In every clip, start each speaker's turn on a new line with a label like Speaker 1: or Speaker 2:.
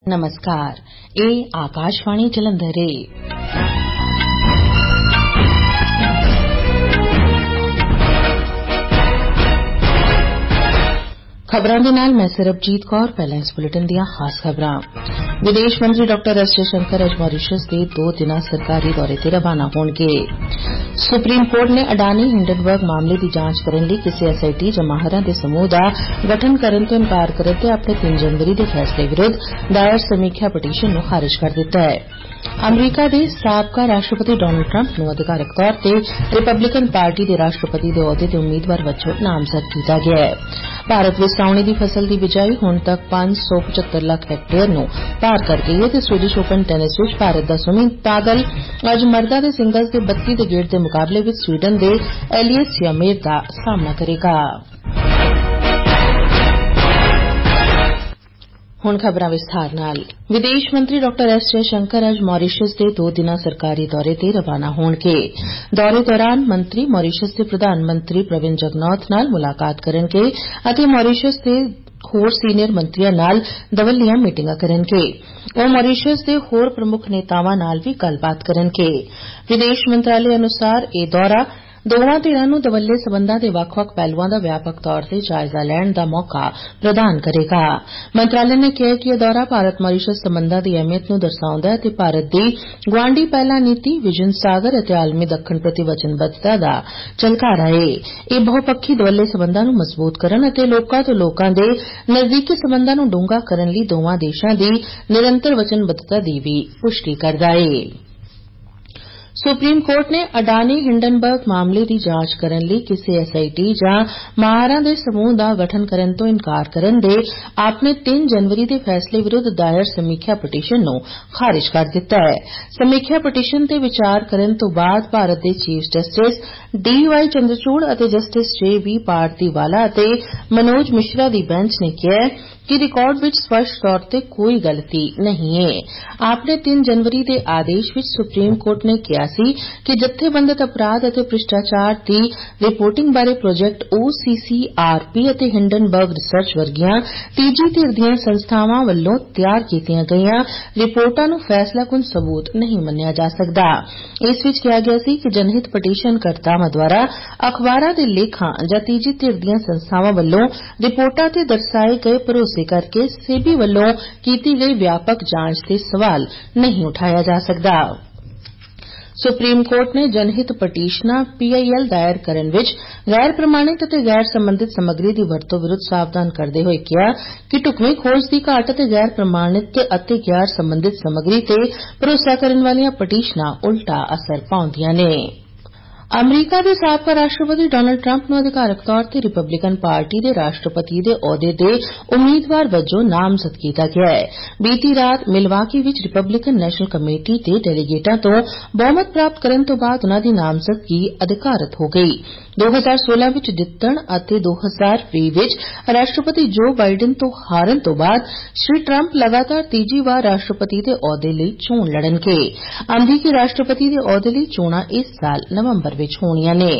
Speaker 1: नमस्कार, ਇਹ ਆਕਾਸ਼ਵਾਣੀ ਜਲੰਧਰ ਹੈ। ਖਬਰਾਂ ਦੇ ਨਾਲ ਮੈਂ ਸਰਬਜੀਤ ਕੌਰ। ਪਹਿਲਾਂ ਇਸ ਬੁਲੇਟਿਨ ਦੀਆਂ ਖਾਸ ਖਬਰਾਂ। ਵਿਦੇਸ਼ ਮੰਤਰੀ ਡਾਕਟਰ ਐਸ ਜੈਸ਼ੰਕਰ ਅੱਜ ਮੌਰੀਸ਼ਸ ਦੇ 2 ਦਿਨਾਂ ਸਰਕਾਰੀ ਦੌਰੇ ਤੇ ਰਵਾਨਾ ਹੋਣਗੇ। ਸੁਪਰੀਮ ਕੋਰਟ ਨੇ ਅਡਾਨੀ ਹਿੰਡਨਬਰਗ ਮਾਮਲੇ ਦੀ ਜਾਂਚ ਕਰਨ ਲਈ ਕਿਸੇ ਐਸਆਈਟੀ ਜਾਂ ਮਾਹਰਾਂ ਦੇ ਸਮੂਹ ਦਾ ਗਠਨ ਕਰਨ ਤੋਂ ਇਨਕਾਰ ਕਰਨ ਤੇ ਆਪਣੇ 3 ਜਨਵਰੀ ਦੇ ਫੈਸਲੇ ਵਿਰੁੱਧ ਦਾਇਰ ਸਮੀਖਿਆ ਪਟੀਸ਼ਨ ਨੂੰ ਖਾਰਿਜ ਕਰ ਦਿੱਤਾ ਹੈ। ਅਮਰੀਕਾ ਦੇ ਸਾਬਕਾ ਰਾਸ਼ਟਰਪਤੀ ਡੋਨਲਡ ਟਰੰਪ ਨੂੰ ਅਧਿਕਾਰਕ ਤੌਰ ਤੇ ਰਿਪਬਲਿਕਨ ਪਾਰਟੀ ਦੇ ਰਾਸ਼ਟਰਪਤੀ ਦੇ ਅਹੁਦੇ ਦੇ ਉਮੀਦਵਾਰ ਵਜੋਂ ਨਾਮਜ਼ਦ ਕੀਤਾ ਗਿਆ ਹੈ। ਭਾਰਤ ਵਿੱਚ ਸਾਉਣੀ ਦੀ ਫਸਲ ਦੀ ਬਿਜਾਈ ਹੁਣ ਤੱਕ 575 ਲੱਖ ਹੈਕਟੇਅਰ ਨੂੰ ਪਾਰ ਕਰ ਗਈ ਹੈ ਤੇ ਸਵੀਡਿਸ਼ ਓਪਨ ਟੈਨਿਸ ਵਿੱਚ ਭਾਰਤ ਦਾ ਸੁਮੀਤ ਨਾਗਲ ਅੱਜ ਮਰਦਾਂ ਦੇ ਸਿੰਗਲਜ਼ ਦੇ 32 ਦੇ ਗੇੜ ਦੇ ਮੁਕਾਬਲੇ ਵਿੱਚ ਸਵੀਡਨ ਦੇ ਐਲੀਅਸ ਯਮੇਰ ਦਾ ਸਾਹਮਣਾ ਕਰੇਗਾ। ਹੁਣ ਖਬਰਾਂ ਵਿਸਥਾਰ ਨਾਲ। ਵਿਦੇਸ਼ ਮੰਤਰੀ ਡਾਕਟਰ ਐਸ ਜੈਸ਼ੰਕਰ ਅੱਜ ਮੌਰੀਸ਼ਸ ਦੇ 2 ਦਿਨਾਂ ਸਰਕਾਰੀ ਦੌਰੇ ਤੇ ਰਵਾਨਾ ਹੋਣਗੇ। ਦੌਰੇ ਦੌਰਾਨ ਮੰਤਰੀ ਮੌਰੀਸ਼ਸ ਦੇ ਪ੍ਰਧਾਨ ਮੰਤਰੀ ਪ੍ਰਵਿੰਦ ਜਗਨੌਥ ਨਾਲ ਮੁਲਾਕਾਤ ਕਰਨਗੇ ਅਤੇ ਮੌਰੀਸ਼ਸ ਦੇ ਹੋਰ ਸੀਨੀਅਰ ਮੰਤਰੀਆਂ ਨਾਲ ਦਵੱਲੀਆਂ ਮੀਟਿੰਗਾਂ ਕਰਨਗੇ। ਉਹ ਮੌਰੀਸ਼ਸ ਦੇ ਹੋਰ ਪ੍ਰਮੁੱਖ ਨੇਤਾਵਾਂ ਨਾਲ ਵੀ ਗੱਲਬਾਤ ਕਰਨਗੇ। ਵਿਦੇਸ਼ ਮੰਤਰਾਲੇ ਅਨੁਸਾਰ ਇਹ ਦੌਰਾ ਦੋਵਾਂ ਧਿਰਾਂ ਨੂੰ ਦਵੱਲੇ ਸਬੰਧਾਂ ਦੇ ਵੱਖ-ਵੱਖ ਪਹਿਲੂਆਂ ਦਾ ਵਿਆਪਕ ਤੌਰ ਤੇ ਜਾਇਜ਼ਾ ਲੈਣ ਦਾ ਮੌਕਾ ਪ੍ਰਦਾਨ ਕਰੇਗਾ। ਮੰਤਰਾਲੇ ਨੇ ਕਿਹਾ ਕਿ ਇਹ ਦੌਰਾ ਭਾਰਤ ਮੌਰੀਸ਼ਸ ਸਬੰਧਾਂ ਦੀ ਅਹਿਮੀਅਤ ਨੂੰ ਦਰਸਾਉਂਦਾ ਹੈ ਅਤੇ ਭਾਰਤ ਦੀ ਗੁਆਂਢੀ ਪਹਿਲਾ ਨੀਤੀ, ਵਿਜ਼ਨ ਸਾਗਰ ਅਤੇ ਆਲਮੀ ਦੱਖਣ ਪ੍ਰਤੀ ਵਚਨਬੱਧਤਾ ਦਾ ਝਲਕਾਰਾ ਹੈ। ਇਹ ਬਹੁਪੱਖੀ ਦਵੱਲੇ ਸਬੰਧਾਂ ਨੂੰ ਮਜ਼ਬੂਤ ਕਰਨ ਅਤੇ ਲੋਕਾਂ ਤੋਂ ਲੋਕਾਂ ਦੇ ਨਜ਼ਦੀਕੀ ਸਬੰਧਾਂ ਨੂੰ ਡੂੰਘਾ ਕਰਨ ਲਈ ਦੋਵਾਂ ਦੇਸ਼ਾਂ ਦੀ ਨਿਰੰਤਰ ਵਚਨਬੱਧਤਾ ਦੀ ਵੀ ਪੁਸ਼ਟੀ ਕਰਦਾ ਹੈ। ਸੁਪਰੀਮ ਕੋਰਟ ਨੇ ਅਡਾਨੀ ਹਿੰਡਨਬਰਗ ਮਾਮਲੇ ਦੀ ਜਾਂਚ ਕਰਨ ਲਈ ਕਿਸੇ ਐਸਆਈਟੀ ਜਾਂ ਮਾਹਰਾਂ ਦੇ ਸਮੂਹ ਦਾ ਗਠਨ ਕਰਨ ਤੋਂ ਇਨਕਾਰ ਕਰਨ ਦੇ ਆਪਣੇ 3 ਜਨਵਰੀ ਦੇ ਫੈਸਲੇ ਵਿਰੁੱਧ ਦਾਇਰ ਸਮੀਖਿਆ ਪਟੀਸ਼ਨ ਨੂੰ ਖਾਰਿਜ ਕਰ ਦਿੱਤਾ ਹੈ। ਸਮੀਖਿਆ ਪਟੀਸ਼ਨ ਤੇ ਵਿਚਾਰ ਕਰਨ ਤੋਂ ਬਾਅਦ ਭਾਰਤ ਦੇ ਚੀਫ ਜਸਟਿਸ ਡੀ.ਵਾਈ ਚੰਦਰਚੂੜ ਅਤੇ ਜਸਟਿਸ ਜੇ.ਬੀ. ਪਾਰਦੀਵਾਲਾ ਅਤੇ ਮਨੋਜ ਮਿਸ਼ਰਾ ਦੀ ਬੈਂਚ ਨੇ ਕਿਹਾ ਕਿ ਰਿਕਾਰਡ ਵਿੱਚ ਸਪਸ਼ਟ ਤੌਰ ਤੇ ਕੋਈ ਗਲਤੀ ਨਹੀਂ ਹੈ। ਆਪਣੇ 3 ਜਨਵਰੀ ਦੇ ਆਦੇਸ਼ ਵਿੱਚ ਸੁਪਰੀਮ ਕੋਰਟ ਨੇ ਕਿਹਾ ਸੀ ਕਿ ਜਥੇਬੰਦਿਤ ਅਪਰਾਧ ਅਤੇ ਭ੍ਰਿਸ਼ਟਾਚਾਰ ਦੀ ਰਿਪੋਰਟਿੰਗ ਬਾਰੇ ਪ੍ਰੋਜੈਕਟ OCCRP ਅਤੇ ਹਿੰਡਨਬਰਗ ਰਿਸਰਚ ਵਰਗੀਆਂ ਤੀਜੀ ਧਿਰ ਦੀਆਂ ਸੰਸਥਾਵਾਂ ਵੱਲੋਂ ਤਿਆਰ ਕੀਤੀਆਂ ਗਈਆਂ ਰਿਪੋਰਟਾਂ ਨੂੰ ਫੈਸਲਾਕੁਨ ਸਬੂਤ ਨਹੀਂ ਮੰਨਿਆ ਜਾ ਸਕਦਾ। ਇਸ ਵਿੱਚ ਕਿਹਾ ਗਿਆ ਸੀ ਕਿ ਜਨਹਿਤ ਪਟੀਸ਼ਨ ਕਰਤਾਵਾਂ ਦੁਆਰਾ ਅਖਬਾਰਾਂ ਦੇ ਲੇਖਾਂ ਜਾਂ ਤੀਜੀ ਧਿਰ ਦੀਆਂ ਸੰਸਥਾਵਾਂ ਵੱਲੋਂ ਰਿਪੋਰਟਾਂ ਤੇ ਦਰਸਾਏ ਗਏ ਭਰੋਸੇ ਕਰਕੇ ਸੇਬੀ ਵੱਲੋਂ ਕੀਤੀ ਗਈ ਵਿਆਪਕ ਜਾਂਚ ਤੇ ਸਵਾਲ ਨਹੀਂ ਉਠਾਇਆ ਜਾ ਸਕਦਾ। ਸੁਪਰੀਮ ਕੋਰਟ ਨੇ ਜਨਹਿਤ ਪਟੀਸ਼ਨਾਂ PIL ਦਾਇਰ ਕਰਨ ਵਿੱਚ ਗੈਰ ਪ੍ਰਮਾਣਿਤ ਅਤੇ ਗੈਰ ਸੰਬੰਧਿਤ ਸਮੱਗਰੀ ਦੀ ਵਰਤੋਂ ਵਿਰੁੱਧ ਸਾਵਧਾਨ ਕਰਦੇ ਹੋਏ ਕਿਹਾ ਕਿ ਢੁਕਵੀਂ ਖੋਜ ਦੀ ਘਾਟ ਅਤੇ ਗੈਰ ਪ੍ਰਮਾਣਿਤ ਅਤੇ ਗੈਰ ਸੰਬੰਧਿਤ ਸਮੱਗਰੀ ਤੇ ਭਰੋਸਾ ਕਰਨ ਵਾਲੀਆਂ ਪਟੀਸ਼ਨਾਂ ਉਲਟਾ ਅਸਰ ਪਾਉਂਦੀਆਂ ਨੇ। ਅਮਰੀਕਾ ਦੇ ਸਾਬਕਾ ਰਾਸ਼ਟਰਪਤੀ ਡੋਨਲਡ ਟਰੰਪ ਨੂੰ ਅਧਿਕਾਰਕ ਤੌਰ ਤੇ ਰਿਪਬਲਿਕਨ ਪਾਰਟੀ ਦੇ ਰਾਸ਼ਟਰਪਤੀ ਦੇ ਅਹੁਦੇ ਦੇ ਉਮੀਦਵਾਰ ਵਜੋਂ ਨਾਮਜ਼ਦ ਕੀਤਾ ਗਿਆ ਹੈ। ਬੀਤੀ ਰਾਤ ਮਿਲਵਾਕੀ ਵਿੱਚ ਰਿਪਬਲਿਕਨ ਨੈਸ਼ਨਲ ਕਮੇਟੀ ਦੇ ਡੈਲੀਗੇਟਾਂ ਤੋਂ ਬਹੁਮਤ ਪ੍ਰਾਪਤ ਕਰਨ ਤੋਂ ਬਾਅਦ ਉਨ੍ਹਾਂ ਦੀ ਨਾਮਜ਼ਦਗੀ ਅਧਿਕਾਰਤ ਹੋ ਗਈ। 2016 ਵਿੱਚ ਜਿੱਤਣ ਅਤੇ 2020 ਵਿੱਚ ਰਾਸ਼ਟਰਪਤੀ ਜੋ ਬਾਈਡਨ ਤੋਂ ਹਾਰਨ ਤੋਂ ਬਾਅਦ ਸ਼੍ਰੀ ਟਰੰਪ ਲਗਾਤਾਰ ਤੀਜੀ ਵਾਰ ਰਾਸ਼ਟਰਪਤੀ ਦੇ ਅਹੁਦੇ ਲਈ ਚੋਣ ਲੜਨਗੇ। ਅਮਰੀਕੀ ਰਾਸ਼ਟਰਪਤੀ ਦੇ ਅਹੁਦੇ ਲਈ ਚੋਣਾਂ ਇਸ ਸਾਲ ਨਵੰਬਰ ਵਿੱਚ ਹੋਣੀਆਂ ਨੇ।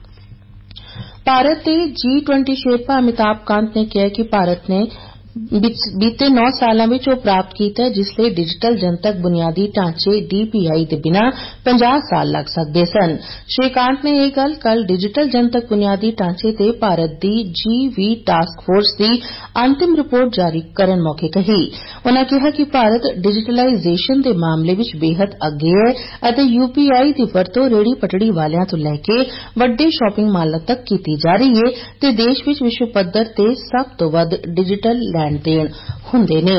Speaker 1: ਭਾਰਤ ਦੇ G20 ਸ਼ੇਰਪਾ ਅਮਿਤਾਭ ਕਾਂਤ ਨੇ ਕਿਹਾ ਕਿ ਭਾਰਤ ਨੇ ਬੀਤੇ 9 ਸਾਲਾਂ ਵਿੱਚ ਉਹ ਪ੍ਰਾਪਤ ਕੀਤਾ ਜਿਸ ਲਈ ਡਿਜੀਟਲ ਜਨਤਕ ਬੁਨਿਆਦੀ ਢਾਂਚੇ DPI ਦੇ ਬਿਨਾਂ 50 ਸਾਲ ਲੱਗ ਸਕਦੇ ਸਨ। ਸ਼੍ਰੀ ਕਾਂਤ ਨੇ ਇਹ ਗੱਲ ਕੱਲ ਡਿਜੀਟਲ ਜਨਤਕ ਬੁਨਿਆਦੀ ਢਾਂਚੇ ਤੇ ਭਾਰਤ ਦੀ G20 ਟਾਸਕ ਫੋਰਸ ਦੀ ਅੰਤਿਮ ਰਿਪੋਰਟ ਜਾਰੀ ਕਰਨ ਮੌਕੇ ਕਹੀ। ਉਨ੍ਹਾਂ ਕਿਹਾ ਕਿ ਭਾਰਤ ਡਿਜੀਟਲਾਈਜ਼ੇਸ਼ਨ ਦੇ ਮਾਮਲੇ ਵਿੱਚ ਬੇਹੱਦ ਅੱਗੇ ਹੈ ਅਤੇ UPI ਦੀ ਵਰਤੋਂ ਰੇਹੜੀ ਪਟੜੀ ਵਾਲਿਆਂ ਤੋਂ ਲੈ ਕੇ ਵੱਡੇ ਸ਼ਾਪਿੰਗ ਮਾਲਾਂ ਤੱਕ ਕੀਤੀ ਜਾ ਰਹੀ ਹੈ ਤੇ ਦੇਸ਼ ਵਿੱਚ ਵਿਸ਼ਵ ਪੱਧਰ ਤੇ ਸਭ ਤੋਂ ਵੱਧ ਡਿਜੀਟਲ ਲੈਣ ਦੇਣ ਹੁੰਦੇ ਨੇ।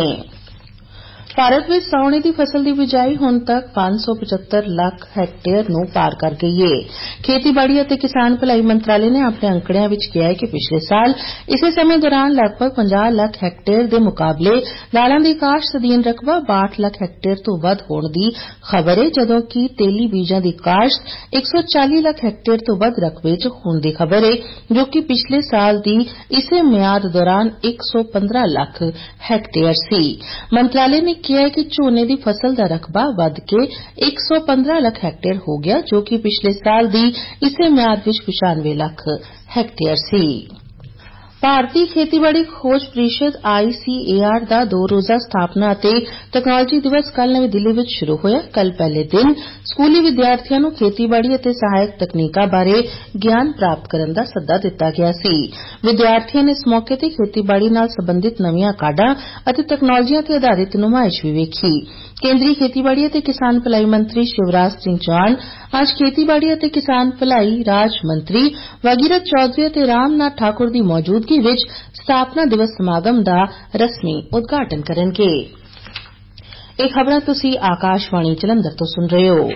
Speaker 1: ਭਾਰਤ ਵਿੱਚ ਸਾਉਣੀ ਦੀ ਫਸਲ ਦੀ ਬਿਜਾਈ ਹੁਣ ਤੱਕ 575 ਲੱਖ ਹੈਕਟੇਅਰ ਨੂੰ ਪਾਰ ਕਰ ਗਈ ਹੈ। ਖੇਤੀਬਾੜੀ ਅਤੇ ਕਿਸਾਨ ਭਲਾਈ ਮੰਤਰਾਲੇ ਨੇ ਆਪਣੇ ਅੰਕੜਿਆਂ ਵਿੱਚ ਕਿਹਾ ਹੈ ਕਿ ਪਿਛਲੇ ਸਾਲ ਇਸੇ ਸਮੇਂ ਦੌਰਾਨ ਲਗਭਗ 50 ਲੱਖ ਹੈਕਟੇਅਰ ਦੇ ਮੁਕਾਬਲੇ ਦਾਲਾਂ ਦੀ ਕਾਸ਼ਤ ਅਧੀਨ ਰਕਬਾ 62 ਲੱਖ ਹੈਕਟੇਅਰ ਤੋਂ ਵੱਧ ਹੋਣ ਦੀ ਖਬਰ ਹੈ ਜਦੋਂ ਕਿ ਤੇਲੀ ਬੀਜਾਂ ਦੀ ਕਾਸ਼ਤ 140 ਲੱਖ ਹੈਕਟੇਅਰ ਤੋਂ ਵੱਧ ਰਕਬੇ 'ਚ ਹੋਣ ਦੀ ਖਬਰ ਹੈ ਜੋ ਕਿ ਪਿਛਲੇ ਸਾਲ ਦੀ ਇਸੇ ਮਿਆਦ ਦੌਰਾਨ 115 ਲੱਖ ਹੈਕਟੇਅਰ ਸੀ। ਮੰਤਰਾਲੇ ਨੇ ਕਿਹਾ ਕਿ ਝੋਨੇ ਦੀ ਫਸਲ ਦਾ ਰਕਬਾ ਵਧ ਕੇ 115 ਲੱਖ ਹੈਕਟੇਅਰ ਹੋ ਗਿਆ ਜੋ ਕਿ ਪਿਛਲੇ ਸਾਲ ਦੀ ਇਸੇ ਮਿਆਦ ਵਿੱਚ 95 ਲੱਖ ਹੈਕਟੇਅਰ ਸੀ। ਭਾਰਤੀ ਖੇਤੀਬਾੜੀ ਖੋਜ ਪ੍ਰੀਸ਼ਦ ICAR ਦਾ 2 ਰੋਜ਼ਾ ਸਥਾਪਨਾ ਅਤੇ ਤਕਨਾਲੋਜੀ ਦਿਵਸ ਕੱਲ੍ਹ ਨਵੀਂ ਦਿੱਲੀ ਵਿੱਚ ਸ਼ੁਰੂ ਹੋਇਆ। ਕੱਲ੍ਹ ਪਹਿਲੇ ਦਿਨ ਸਕੂਲੀ ਵਿਦਿਆਰਥੀਆਂ ਨੂੰ ਖੇਤੀਬਾੜੀ ਅਤੇ ਸਹਾਇਕ ਤਕਨੀਕਾਂ ਬਾਰੇ ਗਿਆਨ ਪ੍ਰਾਪਤ ਕਰਨ ਦਾ ਸੱਦਾ ਦਿੱਤਾ ਗਿਆ ਸੀ। ਵਿਦਿਆਰਥੀਆਂ ਨੇ ਇਸ ਮੌਕੇ ਤੇ ਖੇਤੀਬਾੜੀ ਨਾਲ ਸਬੰਧਿਤ ਨਵੀਆਂ ਕਾਢਾਂ ਅਤੇ ਤਕਨਾਲੋਜੀਆਂ ਤੇ ਆਧਾਰਿਤ ਨੁਮਾਇਸ਼ ਵੀ ਵੇਖੀ। ਕੇਂਦਰੀ ਖੇਤੀਬਾੜੀ ਅਤੇ ਕਿਸਾਨ ਭਲਾਈ ਮੰਤਰੀ ਸ਼ਿਵਰਾਜ ਸਿੰਘ ਚੌਹਾਨ ਅੱਜ ਖੇਤੀਬਾੜੀ ਅਤੇ ਕਿਸਾਨ ਭਲਾਈ ਰਾਜ ਮੰਤਰੀ ਭਗੀਰਥ ਚੌਧਰੀ ਅਤੇ ਰਾਮਨਾਥ ਠਾਕੁਰ ਦੀ ਮੌਜੂਦਗੀ ਵਿੱਚ ਸਥਾਪਨਾ ਦਿਵਸ ਸਮਾਗਮ ਦਾ ਰਸਮੀ ਉਦਘਾਟਨ ਕਰਨਗੇ। ਇਹ ਖਬਰਾਂ ਤੁਸੀਂ ਆਕਾਸ਼ਵਾਣੀ ਜਲੰਧਰ ਤੋਂ ਸੁਣ ਰਹੇ ਹੋ।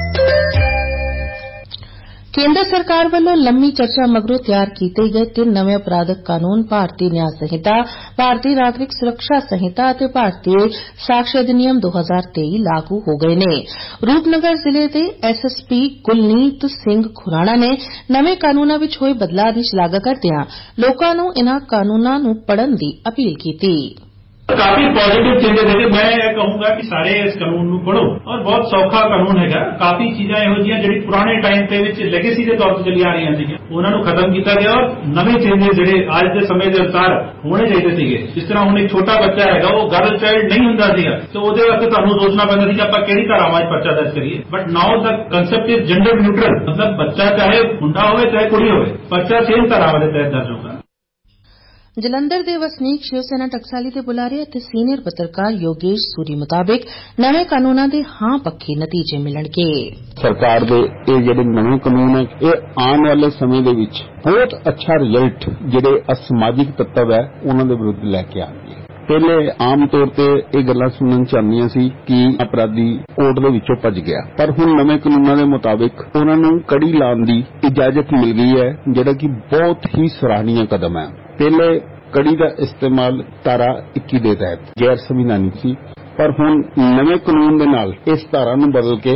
Speaker 1: ਕੇਂਦਰ ਸਰਕਾਰ ਵੱਲੋਂ ਲੰਮੀ ਚਰਚਾ ਮਗਰੋਂ ਤਿਆਰ ਕੀਤੇ ਗਏ 3 ਨਵੇਂ ਅਪਰਾਧਕ ਕਾਨੂੰਨ ਭਾਰਤੀ ਨਿਆਂ ਸੰਹਿਤਾ, ਭਾਰਤੀ ਨਾਗਰਿਕ ਸੁਰੱਖਿਆ ਸੰਹਿਤਾ ਅਤੇ ਭਾਰਤੀ ਸਾਕਸ਼ੀ ਅਧਿਨਿਯਮ 2023 ਲਾਗੂ ਹੋ ਗਏ ਨੇ। ਰੂਪਨਗਰ ਜ਼ਿਲ੍ਹੇ ਦੇ SSP ਕੁਲਨੀਤ ਸਿੰਘ ਖੁਰਾਣਾ ਨੇ ਨਵੇਂ ਕਾਨੂੰਨਾਂ ਵਿੱਚ ਹੋਏ ਬਦਲਾਅ ਦੀ ਸ਼ਲਾਘਾ ਕਰਦਿਆਂ ਲੋਕਾਂ ਨੂੰ ਇਨ੍ਹਾਂ ਕਾਨੂੰਨਾਂ ਨੂੰ ਪੜ੍ਹਨ ਦੀ ਅਪੀਲ ਕੀਤੀ।
Speaker 2: काफी पॉजिटिव चेंजेस है। मैं ये कहूंगा कि सारे इस कानून ਨੂੰ ਪੜੋ और बहुत ਸੌਖਾ ਕਾਨੂੰਨ ਹੈਗਾ। ਕਾਫੀ ਚੀਜ਼ਾਂ ਇਹੋ ਜਿਹੀਆਂ ਜਿਹੜੀ ਪੁਰਾਣੇ ਟਾਈਮ ਤੇ ਵਿੱਚ ਲੈਗੇਸੀ ਦੇ ਤੌਰ ਤੇ ਚੱਲੀ ਆ ਰਹੀਆਂ ਸੀਗੀਆਂ ਉਹਨਾਂ ਨੂੰ ਖਤਮ ਕੀਤਾ ਗਿਆ ਔਰ ਨਵੇਂ ਚੇਂजेस ਜਿਹੜੇ ਅੱਜ ਦੇ ਸਮੇਂ ਦੇ ਅਨੁਸਾਰ ਹੋਣੇ ਚਾਹੀਦੇ ਸੀਗੇ। ਜਿਸ ਤਰ੍ਹਾਂ ਹੁਣ ਇੱਕ ਛੋਟਾ ਬੱਚਾ ਹੈਗਾ ਉਹ ਗਰਲ ਚਾਈਲਡ ਨਹੀਂ ਹੁੰਦਾ ਸੀਗਾ ਤੇ ਉਹਦੇ ਵਾਸਤੇ ਤੁਹਾਨੂੰ ਸੋਚਣਾ ਪੈਂਦਾ ਸੀ ਕਿ ਆਪਾਂ ਕਿਹੜੀ ਧਾਰਾਵਾਂ 'ਚ ਪਰਚਾ ਦਰਜ ਕਰੀਏ। ਬਟ ਨਾਓ ਦਾ ਕਨਸੈਪਟ ਇਜ਼ ਜੈਂਡਰ ਨਿਊਟਰਲ, ਮਤਲਬ ਬੱਚਾ ਚਾਹੇ ਮੁੰਡਾ ਹੋਵੇ ਚਾਹੇ ਕੁੜੀ ਹੋਵੇ, ਪਰਚਾ ਸੇਮ ਧਾਰਾਵਾਂ ਦੇ ਤਹਿਤ ਦਰਜ ਹੋਗਾ।
Speaker 1: ਜਲੰਧਰ ਦੇ ਵਸਨੀਕ ਸ਼ਿਵ ਸੈਨਾ ਟਕਸਾਲੀ ਦੇ ਬੁਲਾਰੇ ਅਤੇ ਸੀਨੀਅਰ ਪੱਤਰਕਾਰ ਯੋਗੇਸ਼ ਸੂਰੀ ਮੁਤਾਬਿਕ ਨਵੇਂ ਕਾਨੂੰਨਾਂ ਦੇ ਹਾਂ ਪੱਖੇ ਨਤੀਜੇ ਮਿਲਣਗੇ।
Speaker 3: ਸਰਕਾਰ ਦੇ ਇਹ ਜਿਹੜੇ ਨਵੇਂ ਕਾਨੂੰਨ ਹੈ ਇਹ ਆਉਣ ਵਾਲੇ ਸਮੇਂ ਦੇ ਵਿੱਚ ਬਹੁਤ ਅੱਛਾ ਰਿਜ਼ਲਟ ਜਿਹੜੇ ਅਸਮਾਜਿਕ ਤੱਤਵ ਹੈ ਉਹਨਾਂ ਦੇ ਵਿਰੁੱਧ ਲੈ ਕੇ ਆਉਣਗੇ। ਪਹਿਲੇ ਆਮ ਤੌਰ ਤੇ ਇਹ ਗੱਲਾਂ ਸੁਣਨ ਚ ਆਉਂਦੀਆਂ ਸੀ ਕਿ ਅਪਰਾਧੀ ਕੋਰਟ ਦੇ ਵਿੱਚੋਂ ਭੱਜ ਗਿਆ, ਪਰ ਹੁਣ ਨਵੇਂ ਕਾਨੂੰਨਾਂ ਦੇ ਮੁਤਾਬਿਕ ਉਹਨਾਂ ਨੂੰ ਕੜੀ ਲਾਉਣ ਦੀ ਇਜਾਜ਼ਤ ਮਿਲ ਗਈ ਹੈ, ਜਿਹੜਾ ਕਿ ਬਹੁਤ ਹੀ ਸਰਾਹਨੀय ਕਦਮ ਹੈ। ਪਹਿਲੇ ਕੜੀ ਦਾ ਇਸਤੇਮਾਲ ਧਾਰਾ 21 ਦੇ ਤਹਿਤ ਗੈਰ ਸੰਵਿਧਾਨਿਕ ਸੀ, ਪਰ ਹੁਣ ਨਵੇਂ ਕਾਨੂੰਨ ਦੇ ਨਾਲ ਇਸ ਧਾਰਾ ਨੂੰ ਬਦਲ ਕੇ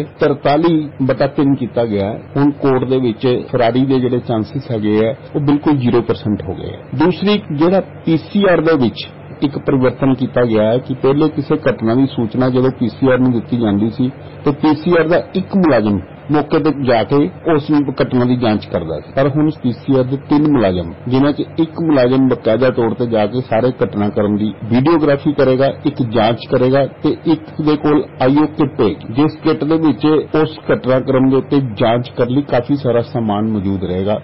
Speaker 3: 43/3 ਕੀਤਾ ਗਿਆ ਹੈ। ਹੁਣ ਕੋਰਟ ਦੇ ਵਿੱਚ ਫਰਾਰੀ ਦੇ ਜਿਹੜੇ ਚਾਂਸਸ ਹੈਗੇ ਆ ਉਹ ਬਿਲਕੁਲ 0% ਹੋ ਗਏ। ਦੂਸਰੀ ਜਿਹੜਾ PCR ਦੇ ਵਿੱਚ ਇੱਕ ਪਰਿਵਰਤਨ ਕੀਤਾ ਗਿਆ ਹੈ ਕਿ ਪਹਿਲੇ ਕਿਸੇ ਘਟਨਾ ਦੀ ਸੂਚਨਾ ਜਦੋਂ PCR ਨੂੰ ਦਿੱਤੀ ਜਾਂਦੀ ਸੀ ਤੇ PCR ਦਾ ਇੱਕ ਮੁਲਾਜ਼ਮ ਮੌਕੇ ਤੇ ਜਾ ਕੇ ਉਸ ਘਟਨਾ ਦੀ ਜਾਂਚ ਕਰਦਾ ਸੀ, ਪਰ ਹੁਣ PCR ਦੇ 3 ਮੁਲਾਜ਼ਮ ਜਿਨ੍ਹਾਂ 'ਚ ਇੱਕ ਮੁਲਾਜ਼ਮ ਬਕਾਇਦਾ ਤੌਰ ਤੇ ਜਾ ਕੇ ਸਾਰੇ ਘਟਨਾਕ੍ਰਮ ਦੀ ਵੀਡੀਓਗ੍ਰਾਫੀ ਕਰੇਗਾ, ਇੱਕ ਜਾਂਚ ਕਰੇਗਾ ਤੇ ਇੱਕ ਦੇ ਕੋਲ IO ਕਿੱਟ ਹੋਏਗੀ, ਜਿਸ ਕਿੱਟ ਦੇ ਵਿੱਚ ਉਸ ਘਟਨਾਕ੍ਰਮ ਦੇ ਉੱਤੇ ਜਾਂਚ ਕਰਨ ਲਈ ਕਾਫੀ ਸਾਰਾ ਸਮਾਨ ਮੌਜੂਦ ਰਹੇਗਾ।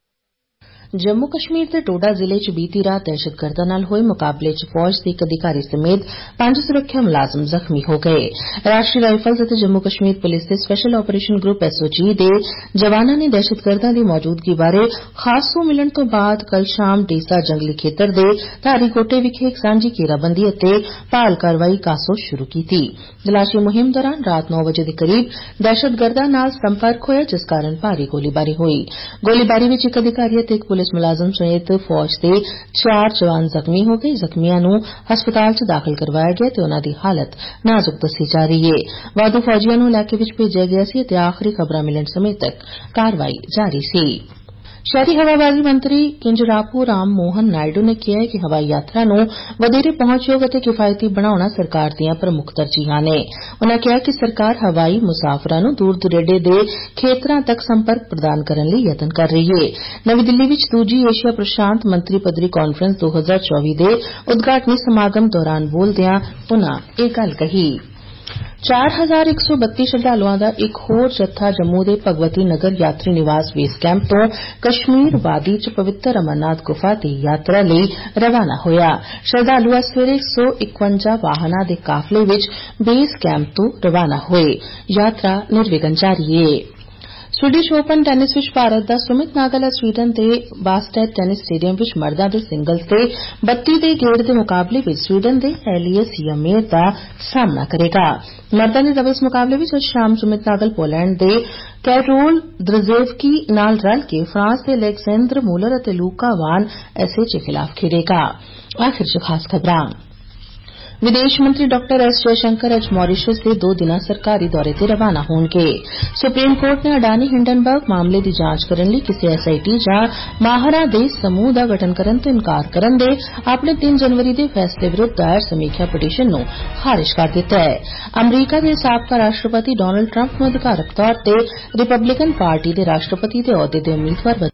Speaker 1: ਜੰਮੂ ਕਸ਼ਮੀਰ ਦੇ ਡੋਡਾ ਜ਼ਿਲ੍ਹੇ 'ਚ ਬੀਤੀ ਰਾਤ ਦਹਿਸ਼ਤਗਰਦਾਂ ਨਾਲ ਹੋਏ ਮੁਕਾਬਲੇ 'ਚ ਫੌਜ ਦੇ ਇੱਕ ਅਧਿਕਾਰੀ ਸਮੇਤ 5 ਸੁਰੱਖਿਆ ਮੁਲਾਜ਼ਮ ਜ਼ਖਮੀ ਹੋ ਗਏ। ਰਾਸ਼ਟਰੀ ਰਾਈਫਲਜ਼ ਅਤੇ ਜੰਮੂ ਕਸ਼ਮੀਰ ਪੁਲਿਸ ਦੇ ਸਪੈਸ਼ਲ ਆਪਰੇਸ਼ਨ ਗਰੁੱਪ SOG ਦੇ ਜਵਾਨਾਂ ਨੇ ਦਹਿਸ਼ਤਗਰਦਾਂ ਦੀ ਮੌਜੂਦਗੀ ਬਾਰੇ ਖਾਸ ਸੂਹ ਮਿਲਣ ਤੋਂ ਬਾਅਦ ਕੱਲ੍ਹ ਸ਼ਾਮ ਡੀਸਾ ਜੰਗਲੀ ਖੇਤਰ ਦੇ ਧਾਰੀਕੋਟੇ ਵਿਖੇ ਇੱਕ ਸਾਂਝੀ ਘੇਰਾਬੰਦੀ ਅਤੇ ਭਾਲ ਕਾਰਵਾਈ ਕਾਸੋ ਸ਼ੁਰੂ ਕੀਤੀ। ਤਲਾਸ਼ੀ ਮੁਹਿੰਮ ਦੌਰਾਨ ਰਾਤ 9 ਵਜੇ ਦੇ ਕਰੀਬ ਦਹਿਸ਼ਤਗਰਦਾਂ ਨਾਲ ਸੰਪਰਕ ਹੋਇਆ, ਜਿਸ ਕਾਰਨ ਭਾਰੀ ਗੋਲੀਬਾਰੀ ਹੋਈ। ਗੋਲੀਬਾਰੀ ਵਿੱਚ ਇੱਕ ਅਧਿਕਾਰੀ ਅਤੇ ਇੱਕ ਪੁਲਿਸ ਮੁਲਾਜ਼ਮ ਸਮੇਤ ਫੌਜ ਦੇ 4 ਜਵਾਨ ਜ਼ਖਮੀ ਹੋ ਗਏ। ਜ਼ਖਮੀਆਂ ਨੂੰ ਹਸਪਤਾਲ 'ਚ ਦਾਖਲ ਕਰਵਾਇਆ ਗਿਆ ਤੇ ਉਨ੍ਹਾਂ ਦੀ ਹਾਲਤ ਨਾਜ਼ੁਕ ਦੱਸੀ ਜਾ ਰਹੀ ਹੈ। ਵਾਧੂ ਫੌਜੀਆਂ ਨੂੰ ਇਲਾਕੇ ਵਿੱਚ ਭੇਜਿਆ ਗਿਆ ਸੀ ਅਤੇ ਆਖਰੀ ਖਬਰਾਂ ਮਿਲਣ ਸਮੇਂ ਤੱਕ ਕਾਰਵਾਈ ਜਾਰੀ ਸੀ। ਸ਼ਹਿਰੀ ਹਵਾਬਾਜ਼ੀ ਮੰਤਰੀ ਕਿੰਜਰਾਪੂ ਰਾਮ ਮੋਹਨ ਨਾਇਡੂ ਨੇ ਕਿਹਾ ਕਿ ਹਵਾਈ ਯਾਤਰਾ ਨੂੰ ਵਧੇਰੇ ਪਹੁੰਚਯੋਗ ਅਤੇ ਕਿਫਾਇਤੀ ਬਣਾਉਣਾ ਸਰਕਾਰ ਦੀਆਂ ਪ੍ਰਮੁੱਖ ਤਰਜੀਹਾਂ ਨੇ। ਉਨ੍ਹਾਂ ਕਿਹਾ ਕਿ ਸਰਕਾਰ ਹਵਾਈ ਮੁਸਾਫਰਾਂ ਨੂੰ ਦੂਰ ਦੁਰੇਡੇ ਦੇ ਖੇਤਰਾਂ ਤੱਕ ਸੰਪਰਕ ਪ੍ਰਦਾਨ ਕਰਨ ਲਈ ਯਤਨ ਕਰ ਰਹੀ ਹੈ। ਨਵੀਂ ਦਿੱਲੀ ਵਿੱਚ ਦੂਜੀ ਏਸ਼ੀਆ ਪ੍ਰਸ਼ਾਂਤ ਮੰਤਰੀ ਪੱਧਰੀ ਕਾਨਫਰੰਸ 2024 ਦੇ ਉਦਘਾਟਨੀ ਸਮਾਗਮ ਦੌਰਾਨ ਬੋਲਦਿਆਂ ਉਨ੍ਹਾਂ ਇਹ ਗੱਲ ਕਹੀ। 4132 ਸ਼ਰਧਾਲੂਆਂ ਦਾ ਇੱਕ ਹੋਰ ਜੱਥਾ ਜੰਮੂ ਦੇ ਭਗਵਤੀ ਨਗਰ ਯਾਤਰੀ ਨਿਵਾਸ ਬੇਸ ਕੈਂਪ ਤੋਂ ਕਸ਼ਮੀਰ ਵਾਦੀ 'ਚ ਪਵਿੱਤਰ ਅਮਰਨਾਥ ਗੁਫਾ ਦੀ ਯਾਤਰਾ ਲਈ ਰਵਾਨਾ ਹੋਇਆ। ਸ਼ਰਧਾਲੂ ਅੱਜ ਸਵੇਰੇ 151 ਵਾਹਨਾਂ ਦੇ ਕਾਫਲੇ ਵਿੱਚ ਬੇਸ ਕੈਂਪ ਤੋਂ ਰਵਾਨਾ ਹੋਏ। ਯਾਤਰਾ ਨਿਰਵਿਘਨ ਜਾਰੀ ਹੈ। ਸਵੀਡਿਸ਼ ਓਪਨ ਟੈਨਿਸ ਵਿੱਚ ਭਾਰਤ ਦਾ ਸੁਮਿਤ ਨਾਗਲ ਅੱਜ ਸਵੀਡਨ ਦੇ ਬਾਸਟੈਡ ਟੈਨਿਸ ਸਟੇਡੀਅਮ ਵਿੱਚ ਮਰਦਾਂ ਦੇ ਸਿੰਗਲਜ਼ ਦੇ 32 ਦੇ ਗੇੜ ਦੇ ਮੁਕਾਬਲੇ ਵਿੱਚ ਸਵੀਡਨ ਦੇ ਐਲੀਅਸ ਯਮੇਰ ਦਾ ਸਾਹਮਣਾ ਕਰੇਗਾ। ਮਰਦਾਂ ਦੇ ਡਬਲਜ਼ ਮੁਕਾਬਲੇ ਵਿੱਚ ਅੱਜ ਸ਼ਾਮ ਸੁਮਿਤ ਨਾਗਲ ਪੋਲੈਂਡ ਦੇ ਕੈਰੋਲ ਦ੍ਰਜ਼ੇਵਕੀ ਨਾਲ ਰਲ ਕੇ ਫਰਾਂਸ ਦੇ ਅਲੈਗਜ਼ੈਂਡਰ ਮੂਲਰ ਅਤੇ ਲੂਕਾ ਵਾਨ ਐਸੇਚ ਖਿਲਾਫ ਖੇਡੇਗਾ। ਆਖਿਰ 'ਚ ਖਾਸ ਖਬਰਾਂ। ਵਿਦੇਸ਼ ਮੰਤਰੀ ਡਾਕਟਰ ਐਸ ਜੈਸ਼ੰਕਰ ਅੱਜ ਮੌਰੀਸ਼ਸ ਦੇ 2 ਦਿਨਾਂ ਸਰਕਾਰੀ ਦੌਰੇ ਤੇ ਰਵਾਨਾ ਹੋਣਗੇ। ਸੁਪਰੀਮ ਕੋਰਟ ਨੇ ਅਡਾਨੀ ਹਿੰਡਨਬਰਗ ਮਾਮਲੇ ਦੀ ਜਾਂਚ ਕਰਨ ਲਈ ਕਿਸੇ SIT ਜਾਂ ਮਾਹਰਾਂ ਦੇ ਸਮੂਹ ਦਾ ਗਠਨ ਕਰਨ ਤੋਂ ਇਨਕਾਰ ਕਰਨ ਦੇ ਆਪਣੇ 3 ਜਨਵਰੀ ਦੇ ਫੈਸਲੇ ਵਿਰੁੱਧ ਦਾਇਰ ਸਮੀਖਿਆ ਪਟੀਸ਼ਨ ਨੂੰ ਖਾਰਿਜ ਕਰ ਦਿੱਤਾ ਹੈ। ਅਮਰੀਕਾ ਦੇ ਸਾਬਕਾ ਰਾਸ਼ਟਰਪਤੀ ਡੋਨਲਡ ਟਰੰਪ ਨੂੰ ਅਧਿਕਾਰਕ ਤੌਰ ਤੇ ਰਿਪਬਲਿਕਨ ਪਾਰਟੀ ਦੇ ਰਾਸ਼ਟਰਪਤੀ ਦੇ ਅਹੁਦੇ ਦੇ ਉਮੀਦਵਾਰ